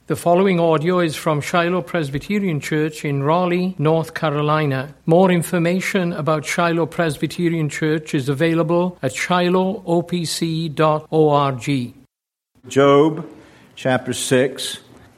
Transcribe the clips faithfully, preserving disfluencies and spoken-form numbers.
The following audio is from Shiloh Presbyterian Church in Raleigh, North Carolina. More information about Shiloh Presbyterian Church is available at shiloh o p c dot org. Job chapter six.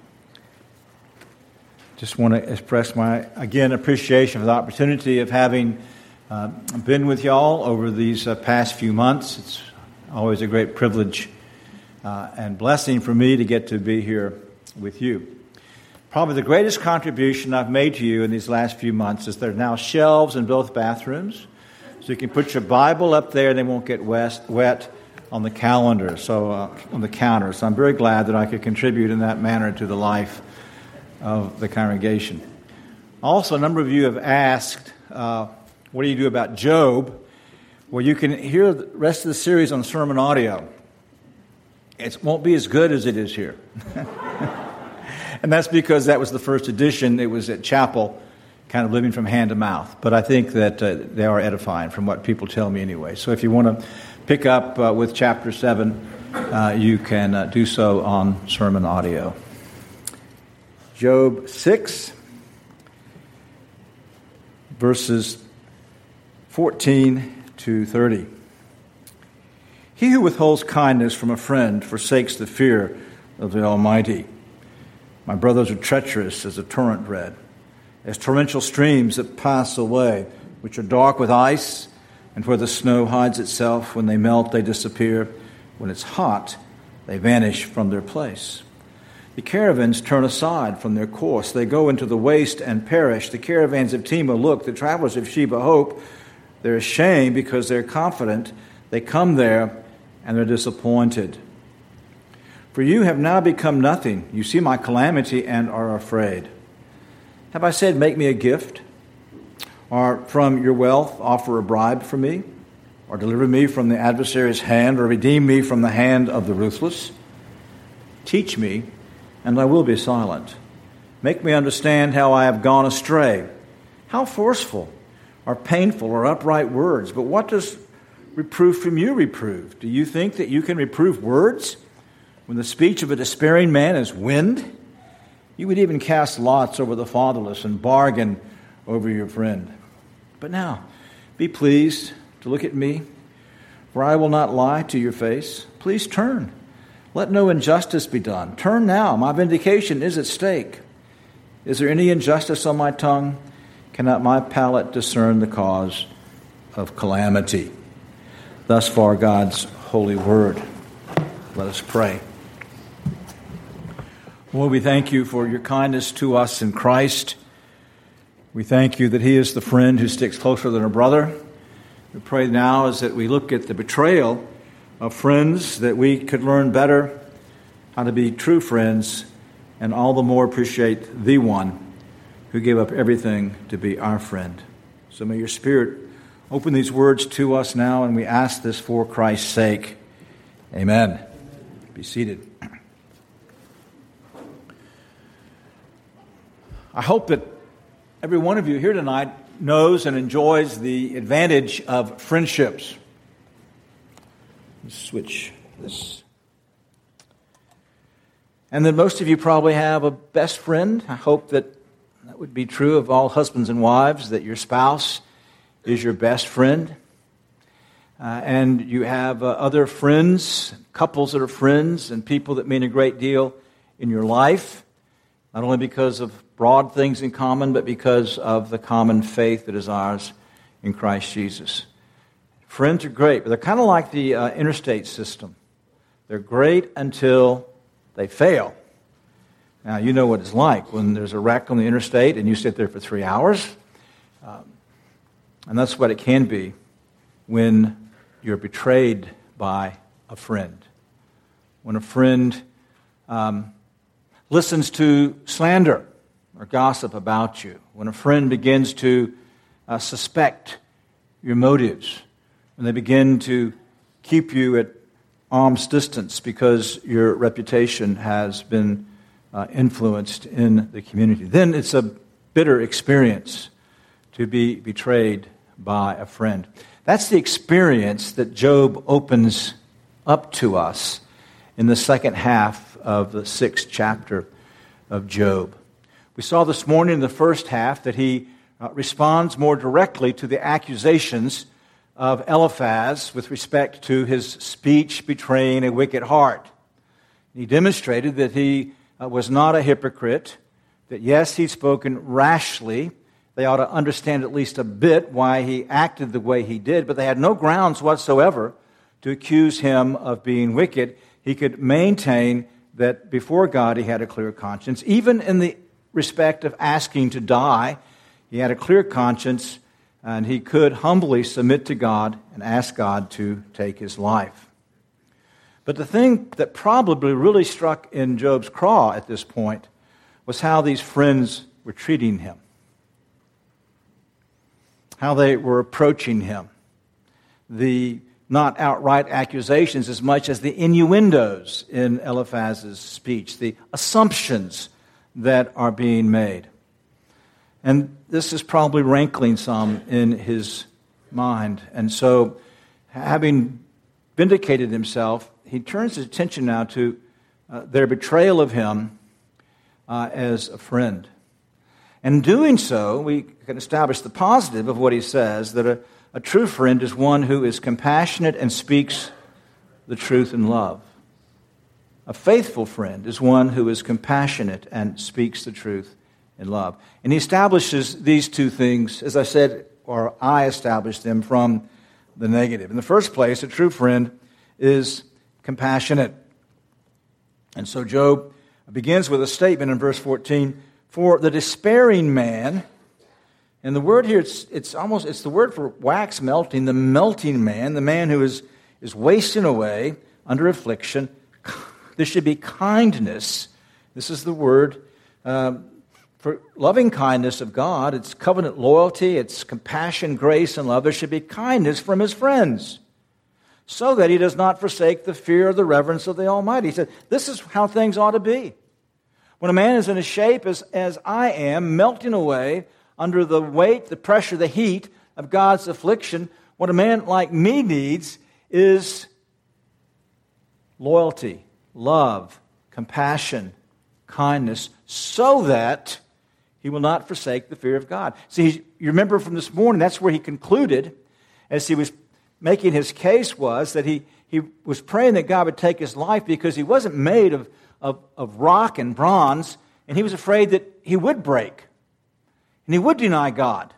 Just want to express my, again, appreciation for the opportunity of having uh, been with y'all over these uh, past few months. It's always a great privilege uh, and blessing for me to get to be here with you. Probably the greatest contribution I've made to you in these last few months is there are now shelves in both bathrooms, so you can put your Bible up there and they won't get wet, wet on the calendar, so uh, on the counter. So I'm very glad that I could contribute in that manner to the life of the congregation. Also, a number of you have asked, uh, what do you do about Job? Well, you can hear the rest of the series on sermon audio. It won't be as good as it is here. And that's because that was the first edition. It was at Chapel, kind of living from hand to mouth. But I think that uh, they are edifying from what people tell me anyway. So if you want to pick up uh, with chapter seven, uh, you can uh, do so on sermon audio. Job six, verses fourteen to thirty. He who withholds kindness from a friend forsakes the fear of the Almighty. My brothers are treacherous as a torrent red, as torrential streams that pass away, which are dark with ice, and where the snow hides itself. When they melt, they disappear. When it's hot, they vanish from their place. The caravans turn aside from their course. They go into the waste and perish. The caravans of Tema look. The travelers of Sheba hope. They're ashamed because they're confident. They come there and they're disappointed. For you have now become nothing. You see my calamity and are afraid. Have I said, make me a gift? Or from your wealth offer a bribe for me? Or deliver me from the adversary's hand? Or redeem me from the hand of the ruthless? Teach me, and I will be silent. Make me understand how I have gone astray. How forceful or painful are upright words. But what does reproof from you reprove? Do you think that you can reprove words when the speech of a despairing man is wind? You would even cast lots over the fatherless and bargain over your friend. But now, be pleased to look at me, for I will not lie to your face. Please turn. Let no injustice be done. Turn now. My vindication is at stake. Is there any injustice on my tongue? Cannot my palate discern the cause of calamity? Thus far, God's holy word. Let us pray. Lord, we thank you for your kindness to us in Christ. We thank you that he is the friend who sticks closer than a brother. We pray now as that we look at the betrayal of friends, that we could learn better how to be true friends and all the more appreciate the one who gave up everything to be our friend. So may your Spirit open these words to us now, and we ask this for Christ's sake. Amen. Be seated. I hope that every one of you here tonight knows and enjoys the advantage of friendships. Let's switch this. And then most of you probably have a best friend. I hope that that would be true of all husbands and wives, that your spouse is your best friend. Uh, and you have uh, other friends, couples that are friends, and people that mean a great deal in your life, not only because of broad things in common, but because of the common faith that is ours in Christ Jesus. Friends are great, but they're kind of like the uh, interstate system. They're great until they fail. Now, you know what it's like when there's a wreck on the interstate and you sit there for three hours. Um, and that's what it can be when you're betrayed by a friend. When a friend um, listens to slander or gossip about you. When a friend begins to uh, suspect your motives. When they begin to keep you at arm's distance because your reputation has been uh, influenced in the community. Then it's a bitter experience to be betrayed by a friend. That's the experience that Job opens up to us in the second half of the sixth chapter. of Job. We saw this morning in the first half that he uh, responds more directly to the accusations of Eliphaz with respect to his speech betraying a wicked heart. He demonstrated that he uh, was not a hypocrite, that yes, he'd spoken rashly. They ought to understand at least a bit why he acted the way he did, but they had no grounds whatsoever to accuse him of being wicked. He could maintain that before God he had a clear conscience. Even in the respect of asking to die, he had a clear conscience, and he could humbly submit to God and ask God to take his life. But the thing that probably really struck in Job's craw at this point was how these friends were treating him, how they were approaching him. The not outright accusations as much as the innuendos in Eliphaz's speech, the assumptions that are being made. And this is probably rankling some in his mind. And so, having vindicated himself, he turns his attention now to uh, their betrayal of him uh, as a friend. And in doing so, we can establish the positive of what he says, that a, a true friend is one who is compassionate and speaks the truth in love. A faithful friend is one who is compassionate and speaks the truth in love. And he establishes these two things, as I said, or I established them from the negative. In the first place, a true friend is compassionate. And so Job begins with a statement in verse fourteen, for the despairing man, and the word here, it's, it's almost, it's the word for wax melting, the melting man, the man who is, is wasting away under affliction. There should be kindness. This is the word um, for loving kindness of God. It's covenant loyalty, it's compassion, grace, and love. There should be kindness from his friends, so that he does not forsake the fear or the reverence of the Almighty. He said, this is how things ought to be. When a man is in a shape as, as I am, melting away under the weight, the pressure, the heat of God's affliction, what a man like me needs is loyalty, love, compassion, kindness, so that he will not forsake the fear of God. See, you remember from this morning, that's where he concluded, as he was making his case, was that he, he was praying that God would take his life because he wasn't made of, of, of rock and bronze, and he was afraid that he would break, and he would deny God.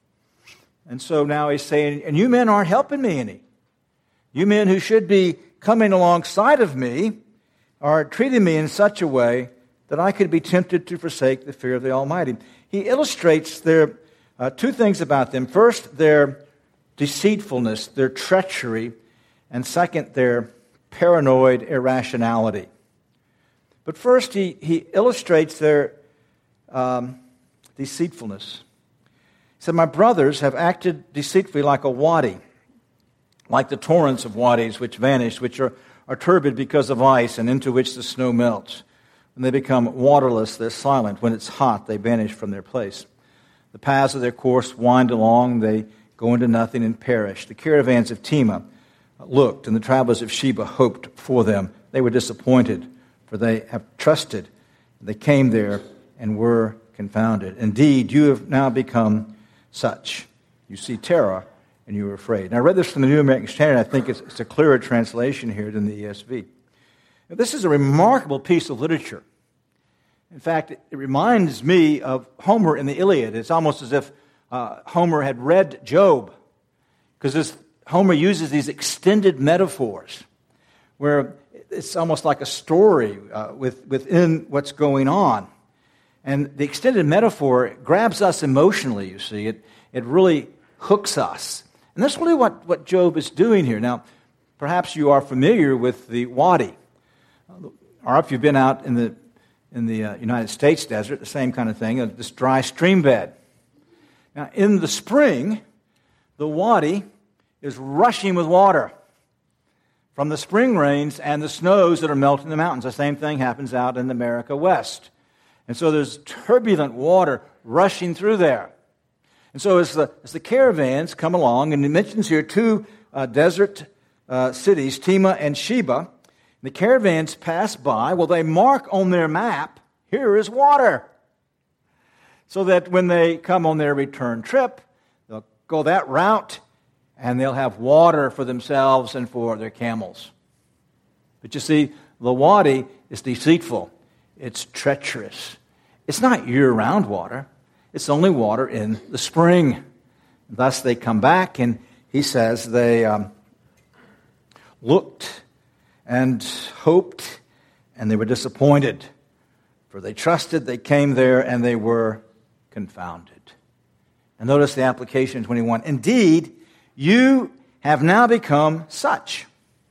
And so now he's saying, and you men aren't helping me any. You men who should be coming alongside of me are treating me in such a way that I could be tempted to forsake the fear of the Almighty. He illustrates their uh, two things about them. First, their deceitfulness, their treachery, and second, their paranoid irrationality. But first, he, he illustrates their um, deceitfulness. He said, my brothers have acted deceitfully like a wadi, like the torrents of wadis which vanish, which are, are turbid because of ice and into which the snow melts. When they become waterless, they're silent. When it's hot, they vanish from their place. The paths of their course wind along, they go into nothing and perish. The caravans of Tema looked, and the travelers of Sheba hoped for them. They were disappointed, for they have trusted. They came there and were confounded. Indeed, you have now become such. You see terror, and you are afraid. Now, I read this from the New American Standard. I think it's, it's a clearer translation here than the E S V. Now, this is a remarkable piece of literature. In fact, it, it reminds me of Homer in the Iliad. It's almost as if uh, Homer had read Job, because Homer uses these extended metaphors where it's almost like a story uh, with, within what's going on. And the extended metaphor grabs us emotionally, you see. It, it really hooks us. And that's really what, what Job is doing here. Now, perhaps you are familiar with the wadi. Or if you've been out in the in the uh, United States desert, the same kind of thing, uh, this dry stream bed. Now, in the spring, the wadi is rushing with water from the spring rains and the snows that are melting the mountains. The same thing happens out in America West. And so there's turbulent water rushing through there. And so as the, as the caravans come along, and he mentions here two uh, desert uh, cities, Tema and Sheba, the caravans pass by. Well, they mark on their map Here is water. So that when they come on their return trip, they'll go that route and they'll have water for themselves and for their camels. But you see, the wadi is deceitful. It's treacherous. It's not year-round water. It's only water in the spring. Thus they come back, and he says they um, looked and hoped, and they were disappointed. For they trusted, they came there, and they were confounded. And notice the application in twenty-one. Indeed, you have now become such.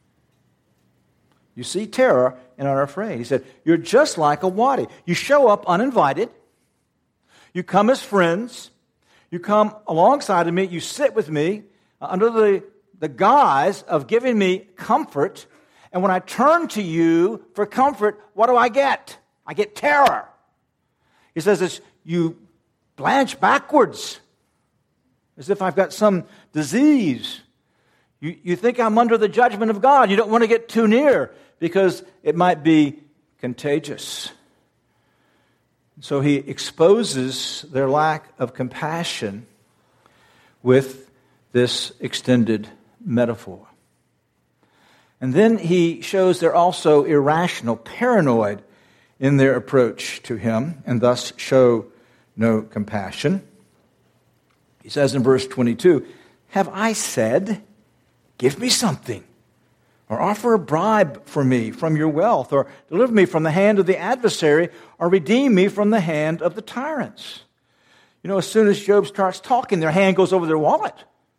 You see terror and are afraid. He said, you're just like a wadi. You show up uninvited. You come as friends. You come alongside of me. You sit with me uh, under the, the guise of giving me comfort. And when I turn to you for comfort, what do I get? I get terror. He says this, you blanch backwards as if I've got some disease. You, you think I'm under the judgment of God. You don't want to get too near because it might be contagious. So he exposes their lack of compassion with this extended metaphor. And then he shows they're also irrational, paranoid in their approach to him, and thus show no compassion. He says in verse twenty-two, have I said, give me something, or offer a bribe for me from your wealth, or deliver me from the hand of the adversary, or redeem me from the hand of the tyrants? You know, as soon as Job starts talking, their hand goes over their wallet.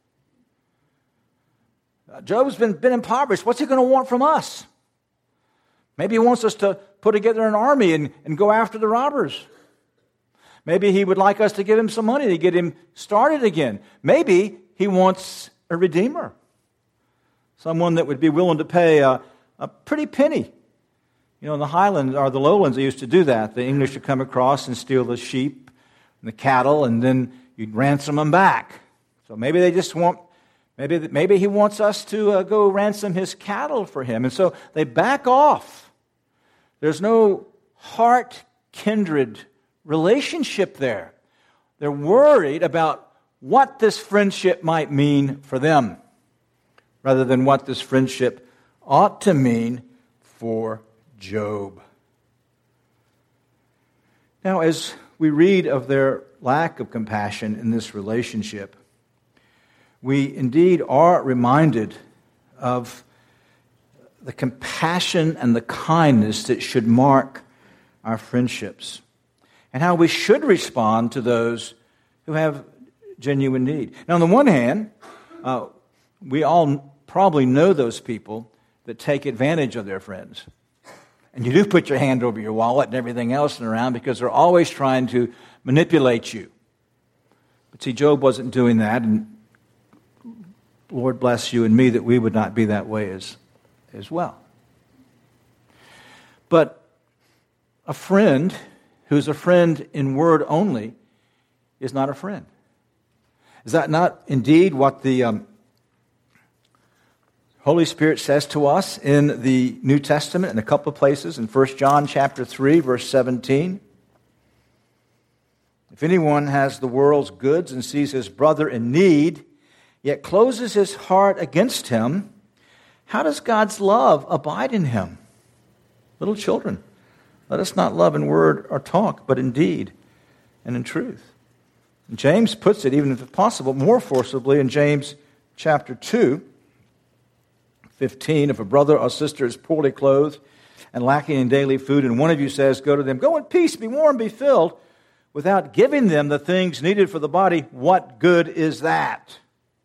Uh, Job's been, been impoverished. What's he going to want from us? Maybe he wants us to put together an army and, and go after the robbers. Maybe he would like us to give him some money to get him started again. Maybe he wants a redeemer. Someone that would be willing to pay a, a pretty penny. You know, in the highlands or the lowlands, they used to do that. The English would come across and steal the sheep and the cattle, and then you'd ransom them back. So maybe they just want, maybe maybe he wants us to uh, go ransom his cattle for him. And so they back off. There's no heart-kindred relationship there. They're worried about what this friendship might mean for them, rather than what this friendship ought to mean for Job. Now, as we read of their lack of compassion in this relationship, we indeed are reminded of the compassion and the kindness that should mark our friendships, and how we should respond to those who have genuine need. Now, on the one hand, uh, we all probably know those people that take advantage of their friends. And you do put your hand over your wallet and everything else around because they're always trying to manipulate you. But see, Job wasn't doing that, and Lord bless you and me that we would not be that way as, as well. But a friend who's a friend in word only is not a friend. Is that not indeed what the um, Holy Spirit says to us in the New Testament in a couple of places? In First John chapter three, verse seventeen. If anyone has the world's goods and sees his brother in need, yet closes his heart against him, how does God's love abide in him? Little children, let us not love in word or talk, but in deed and in truth. And James puts it, even if possible, more forcibly in James chapter two, fifteen. If a brother or sister is poorly clothed and lacking in daily food, and one of you says, go to them, go in peace, be warm, be filled, without giving them the things needed for the body, what good is that?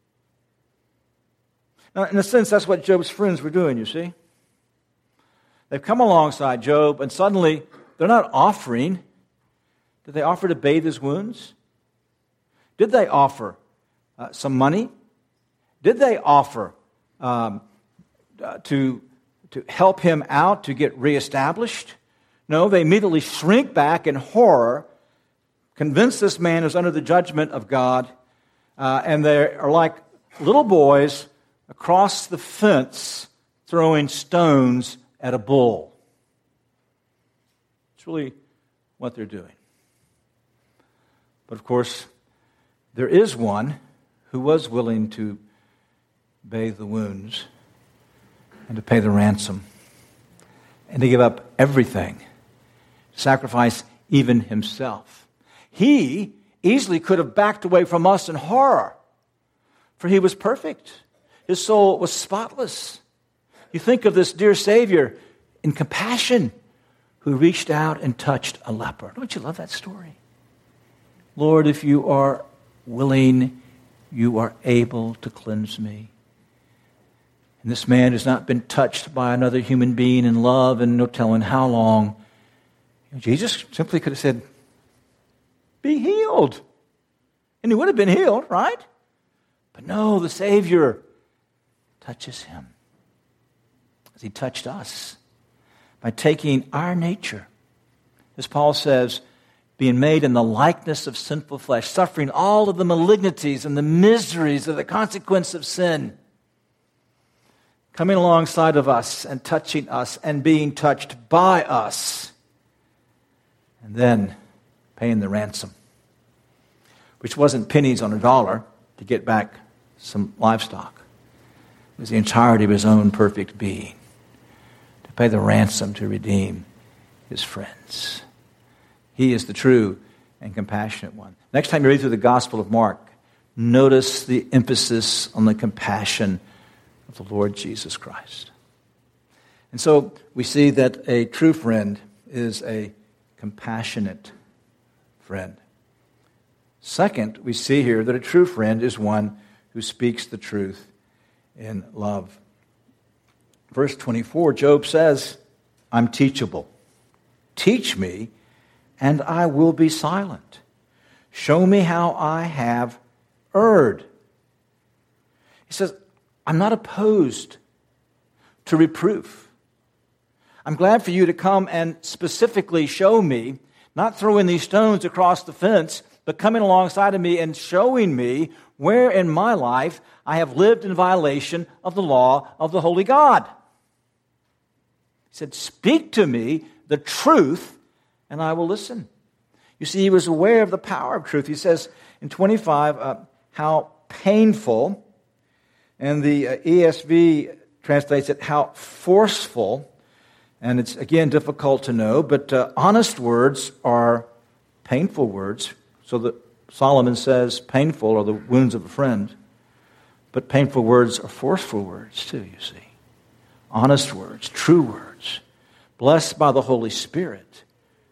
Now, in a sense, that's what Job's friends were doing, you see. They've come alongside Job, and suddenly they're not offering. Did they offer to bathe his wounds? Did they offer uh, some money? Did they offer um, uh, to, to help him out to get reestablished? No, they immediately shrink back in horror, convince this man is under the judgment of God, uh, and they are like little boys across the fence throwing stones at a bull. It's really what they're doing. But of course, there is one who was willing to bathe the wounds and to pay the ransom and to give up everything, sacrifice even himself. He easily could have backed away from us in horror, for he was perfect. His soul was spotless. You think of this dear Savior in compassion who reached out and touched a leper. Don't you love that story? Lord, if you are willing, you are able to cleanse me. And this man has not been touched by another human being in love and no telling how long. Jesus simply could have said, be healed. And he would have been healed, right? But no, the Savior touches him as he touched us by taking our nature, as Paul says, being made in the likeness of sinful flesh, suffering all of the malignities and the miseries of the consequence of sin, coming alongside of us and touching us and being touched by us, and then paying the ransom, which wasn't pennies on a dollar to get back some livestock. It was the entirety of his own perfect being to pay the ransom to redeem his friends. He is the true and compassionate one. Next time you read through the Gospel of Mark, notice the emphasis on the compassion of the Lord Jesus Christ. And so we see that a true friend is a compassionate friend. Second, we see here that a true friend is one who speaks the truth in love. Verse twenty-four, Job says, I'm teachable. Teach me, and I will be silent. Show me how I have erred. He says, I'm not opposed to reproof. I'm glad for you to come and specifically show me, not throwing these stones across the fence, but coming alongside of me and showing me where in my life I have lived in violation of the law of the holy God. He said, speak to me the truth, and I will listen. You see, he was aware of the power of truth. He says in twenty-five, uh, how painful, and the uh, E S V translates it, how forceful, and it's, again, difficult to know, but uh, honest words are painful words. So that Solomon says painful are the wounds of a friend, but painful words are forceful words too, you see. Honest words, true words, blessed by the Holy Spirit.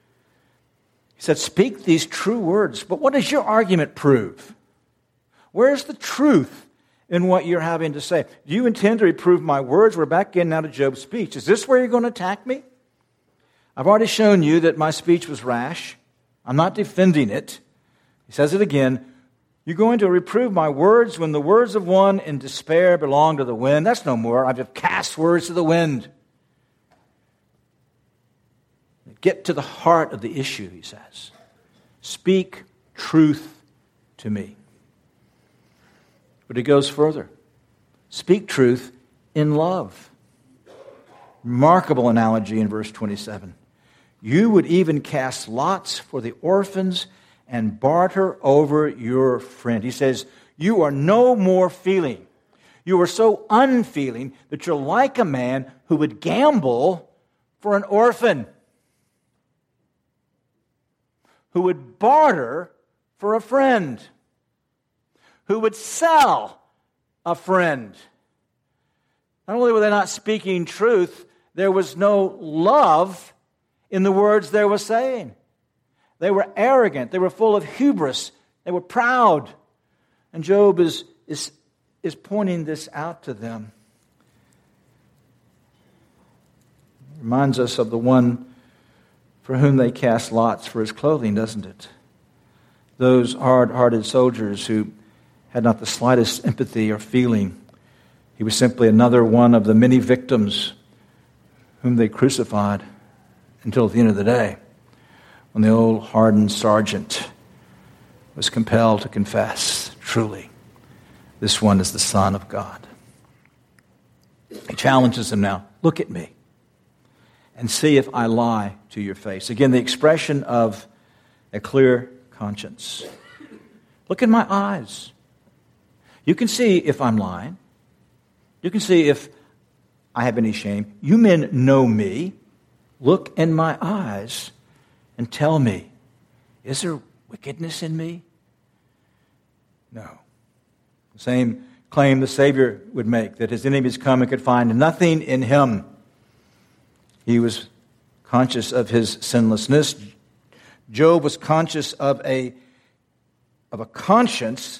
He said, speak these true words. But what does your argument prove? Where's the truth in what you're having to say? Do you intend to reprove my words? We're back in now to Job's speech. Is this where you're going to attack me? I've already shown you that my speech was rash. I'm not defending it. He says it again. You're going to reprove my words when the words of one in despair belong to the wind. That's no more. I've just cast words to the wind. Get to the heart of the issue, he says. Speak truth to me. But he goes further. Speak truth in love. Remarkable analogy in verse twenty-seven. You would even cast lots for the orphans and barter over your friend. He says, you are no more feeling. You are so unfeeling that you're like a man who would gamble for an orphan, who would barter for a friend, who would sell a friend. Not only were they not speaking truth, there was no love in the words they were saying. They were arrogant. They were full of hubris. They were proud. And Job is, is, is pointing this out to them. It reminds us of the one for whom they cast lots for his clothing, doesn't it? Those hard-hearted soldiers who had not the slightest empathy or feeling. He was simply another one of the many victims whom they crucified until at the end of the day, when the old hardened sergeant was compelled to confess, truly, this one is the Son of God. He challenges them now, look at me. and see if I lie to your face. Again, the expression of a clear conscience. Look in my eyes. You can see if I'm lying. You can see if I have any shame. You men know me. Look in my eyes and tell me, is there wickedness in me? No. The same claim the Savior would make, that his enemies come and could find nothing in him. He was conscious of his sinlessness. Job was conscious of a, of a conscience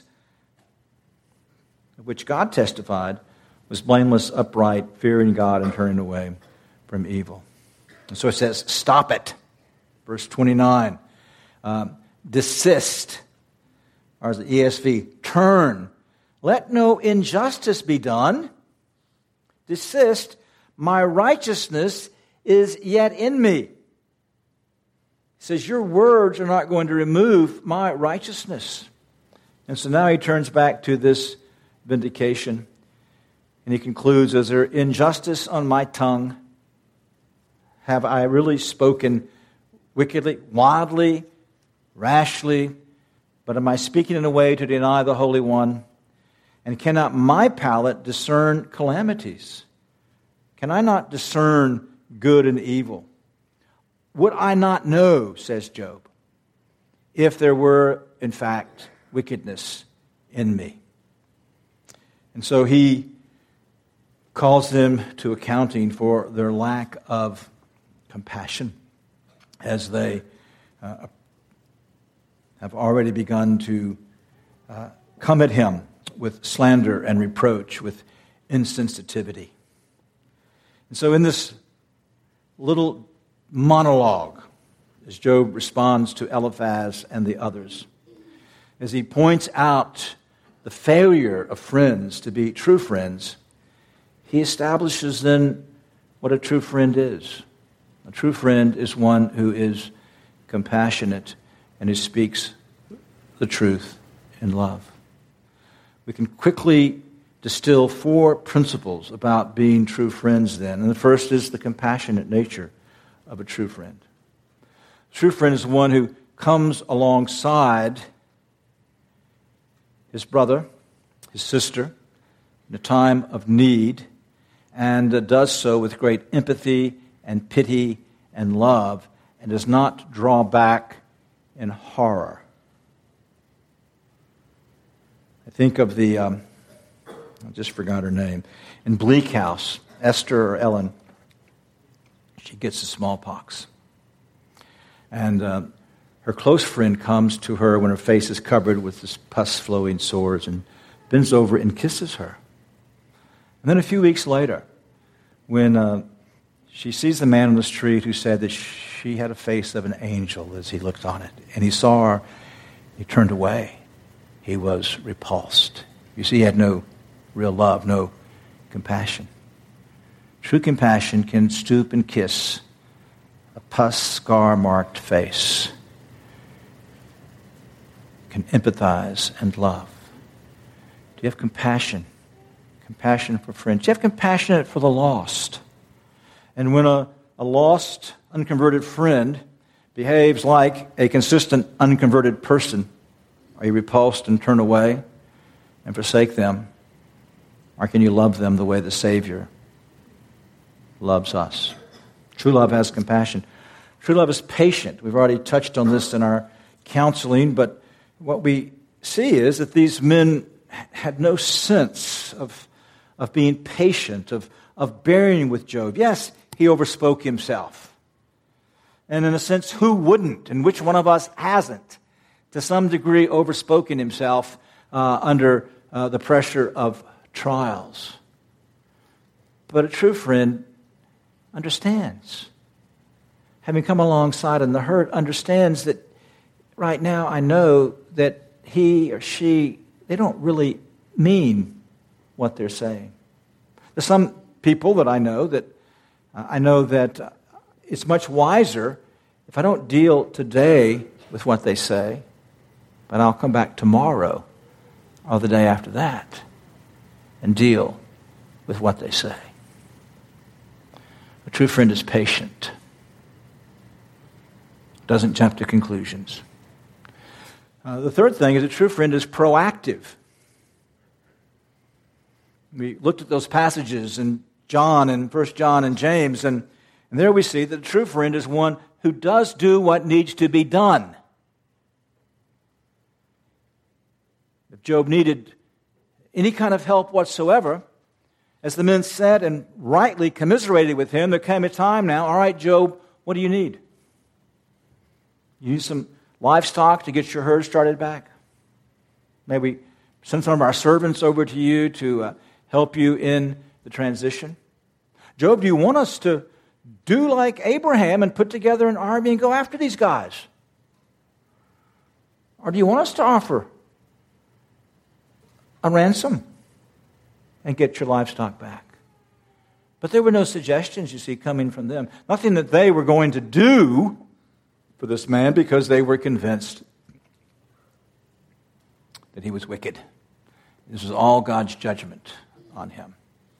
which God testified was blameless, upright, fearing God and turning away from evil. And so it says, stop it. Verse twenty-nine. Um, desist. Or as the E S V, turn. Let no injustice be done. Desist. My righteousness is yet in me. He says, your words are not going to remove my righteousness. And so now he turns back to this vindication. And he concludes, is there injustice on my tongue? Have I really spoken wickedly, wildly, rashly? But am I speaking in a way to deny the Holy One? And cannot my palate discern calamities? Can I not discern good and evil? Would I not know, says Job, if there were, in fact, wickedness in me? And so he calls them to accounting for their lack of compassion as they uh, have already begun to uh, come at him with slander and reproach, with insensitivity. And so in this little monologue, as Job responds to Eliphaz and the others, as he points out the failure of friends to be true friends, he establishes then what a true friend is. A true friend is one who is compassionate and who speaks the truth in love. We can quickly distill four principles about being true friends then. And the first is the compassionate nature of a true friend. A true friend is one who comes alongside his brother, his sister, in a time of need, and uh, does so with great empathy and pity and love, and does not draw back in horror. I think of the, um, I just forgot her name, in Bleak House, Esther or Ellen. She gets the smallpox. And uh, her close friend comes to her when her face is covered with this pus-flowing sores and bends over and kisses her. And then a few weeks later, when uh, she sees the man on the street who said that she had a face of an angel as he looked on it, and he saw her, he turned away. He was repulsed. You see, he had no real love, no compassion. True compassion can stoop and kiss a pus scar-marked face, can empathize and love. Do you have compassion? Compassion for friends. Do you have compassion for the lost? And when a, a lost, unconverted friend behaves like a consistent, unconverted person, are you repulsed and turn away and forsake them? Or can you love them the way the Savior loves us? True love has compassion. True love is patient. We've already touched on this in our counseling, but what we see is that these men had no sense of, of being patient, of, of bearing with Job. Yes, he overspoke himself. And in a sense, who wouldn't? And which one of us hasn't, to some degree, overspoken himself uh, under uh, the pressure of trials? But a true friend understands. Having come alongside in the hurt, understands that right now I know that he or she, they don't really mean what they're saying. There's some people that I know that uh, I know that uh, it's much wiser if I don't deal today with what they say, but I'll come back tomorrow or the day after that and deal with what they say. A true friend is patient, doesn't jump to conclusions. Uh, the third thing is a true friend is proactive. We looked at those passages in John and First John and James, and, and there we see that a true friend is one who does do what needs to be done. If Job needed any kind of help whatsoever, as the men said and rightly commiserated with him, there came a time now, all right, Job, what do you need? You need some livestock to get your herd started back? Maybe send some of our servants over to you to uh, help you in the transition? Job, do you want us to do like Abraham and put together an army and go after these guys? Or do you want us to offer a ransom and get your livestock back? But there were no suggestions, you see, coming from them. Nothing that they were going to do for this man because they were convinced that he was wicked. This was all God's judgment on him.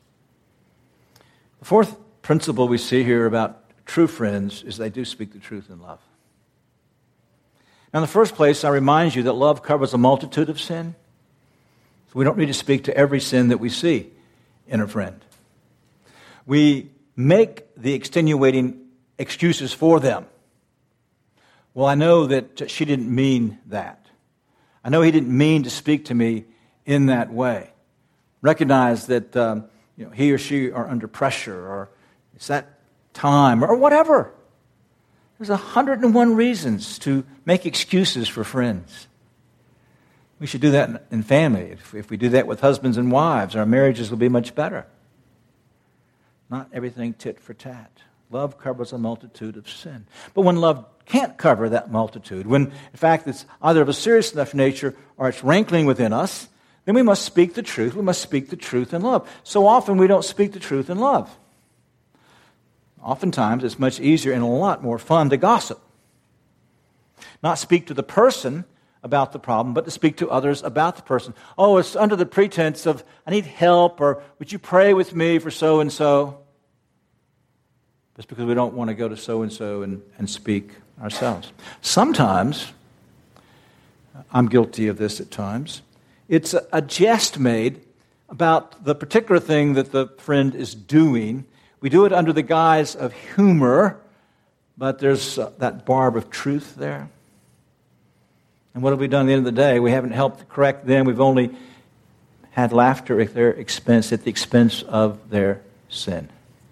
The fourth principle we see here about true friends is they do speak the truth in love. Now, in the first place, I remind you that love covers a multitude of sin. So we don't need to speak to every sin that we see in a friend. We make the extenuating excuses for them. Well, I know that she didn't mean that. I know he didn't mean to speak to me in that way. Recognize that um, you know, he or she are under pressure, or it's that time, or whatever. There's a hundred and one reasons to make excuses for friends. We should do that in family. If, if we do that with husbands and wives, our marriages will be much better. Not everything tit for tat. Love covers a multitude of sin. But when love can't cover that multitude, when in fact it's either of a serious enough nature or it's rankling within us, then we must speak the truth. We must speak the truth in love. So often we don't speak the truth in love. Oftentimes it's much easier and a lot more fun to gossip. Not speak to the person about the problem, but to speak to others about the person. Oh, it's under the pretense of, I need help, or would you pray with me for so-and-so? Just because we don't want to go to so-and-so and, and speak ourselves. Sometimes, I'm guilty of this at times, it's a, a jest made about the particular thing that the friend is doing. We do it under the guise of humor, but there's uh, that barb of truth there. And what have we done at the end of the day? We haven't helped correct them. We've only had laughter at their expense, at the expense of their sin.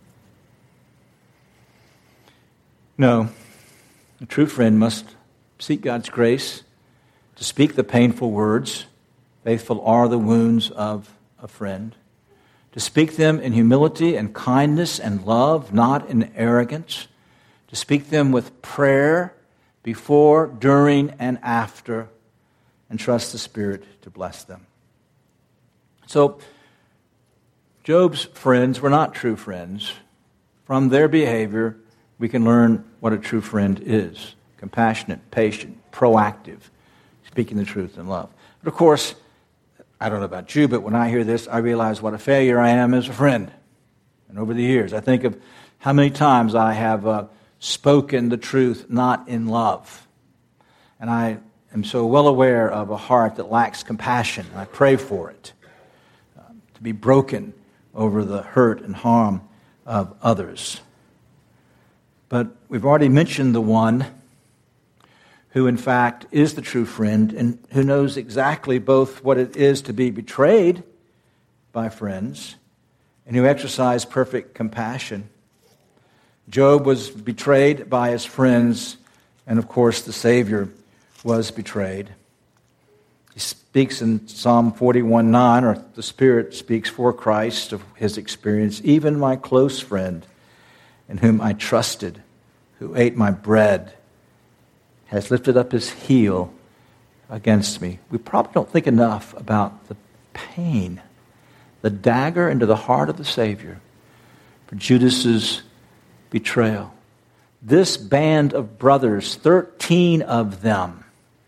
No, a true friend must seek God's grace to speak the painful words. Faithful are the wounds of a friend. To speak them in humility and kindness and love, not in arrogance. To speak them with prayer before, during, and after, and trust the Spirit to bless them. So, Job's friends were not true friends. From their behavior, we can learn what a true friend is. Compassionate, patient, proactive, speaking the truth in love. But of course, I don't know about you, but when I hear this, I realize what a failure I am as a friend. And over the years, I think of how many times I have uh, spoken the truth not in love. And I am so well aware of a heart that lacks compassion. I pray for it, uh, to be broken over the hurt and harm of others. But we've already mentioned the one who in fact is the true friend and who knows exactly both what it is to be betrayed by friends and who exercised perfect compassion. Job was betrayed by his friends, and of course the Savior was betrayed. He speaks in Psalm forty-one nine, or the Spirit speaks for Christ of his experience. Even my close friend, in whom I trusted, who ate my bread, has lifted up his heel against me. We probably don't think enough about the pain, the dagger into the heart of the Savior for Judas's betrayal. This band of brothers, thirteen of them,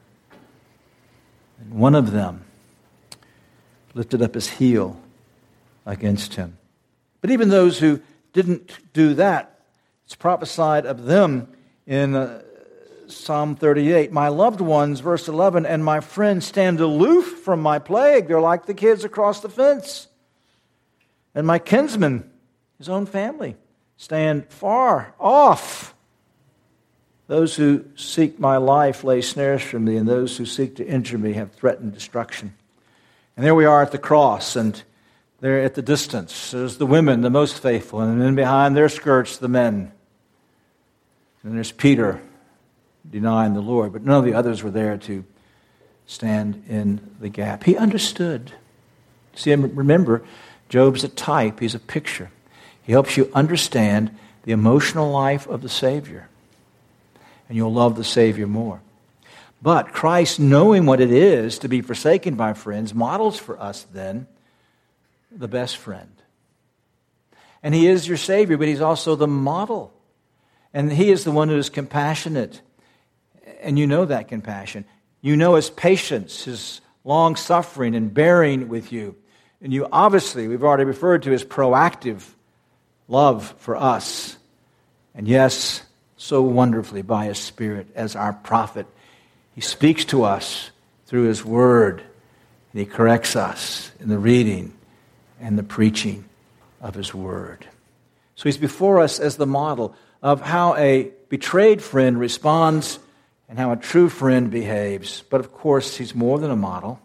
and one of them lifted up his heel against him. But even those who didn't do that It's prophesied of them in uh, Psalm thirty-eight. My loved ones, verse eleven, and my friends stand aloof from my plague. They're like the kids across the fence. And my kinsmen, his own family, stand far off. Those who seek my life lay snares for me, and those who seek to injure me have threatened destruction. And there we are at the cross, and there at the distance, there's the women, the most faithful, and then behind their skirts, the men. And there's Peter denying the Lord, but none of the others were there to stand in the gap. He understood. See, remember, Job's a type. He's a picture. He helps you understand the emotional life of the Savior, and you'll love the Savior more. But Christ, knowing what it is to be forsaken by friends, models for us then the best friend. And He is your Savior, but He's also the model. And He is the one who is compassionate. And you know that compassion. You know His patience, His long-suffering and bearing with you. And you obviously, we've already referred to His proactive love for us. And yes, so wonderfully by His Spirit as our prophet. He speaks to us through His Word. And He corrects us in the reading and the preaching of His Word. So He's before us as the model of how a betrayed friend responds and how a true friend behaves. But of course, He's more than a model.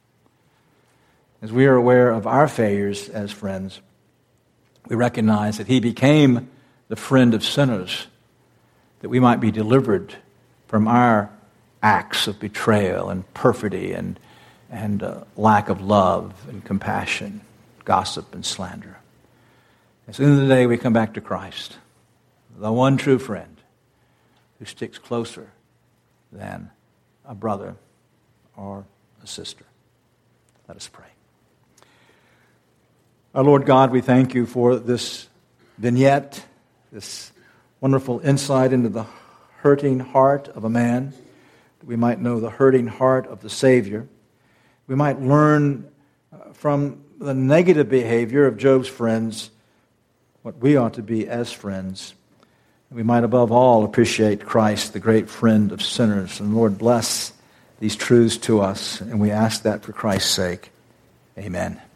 As we are aware of our failures as friends, we recognize that He became the friend of sinners, that we might be delivered from our acts of betrayal and perfidy and, and uh, lack of love and compassion, gossip and slander. At the end of the day, we come back to Christ, the one true friend who sticks closer than a brother or a sister. Let us pray. Our Lord God, we thank You for this vignette, this wonderful insight into the hurting heart of a man, that we might know the hurting heart of the Savior. We might learn from the negative behavior of Job's friends what we ought to be as friends. We might above all appreciate Christ, the great friend of sinners. And Lord, bless these truths to us, and we ask that for Christ's sake. Amen.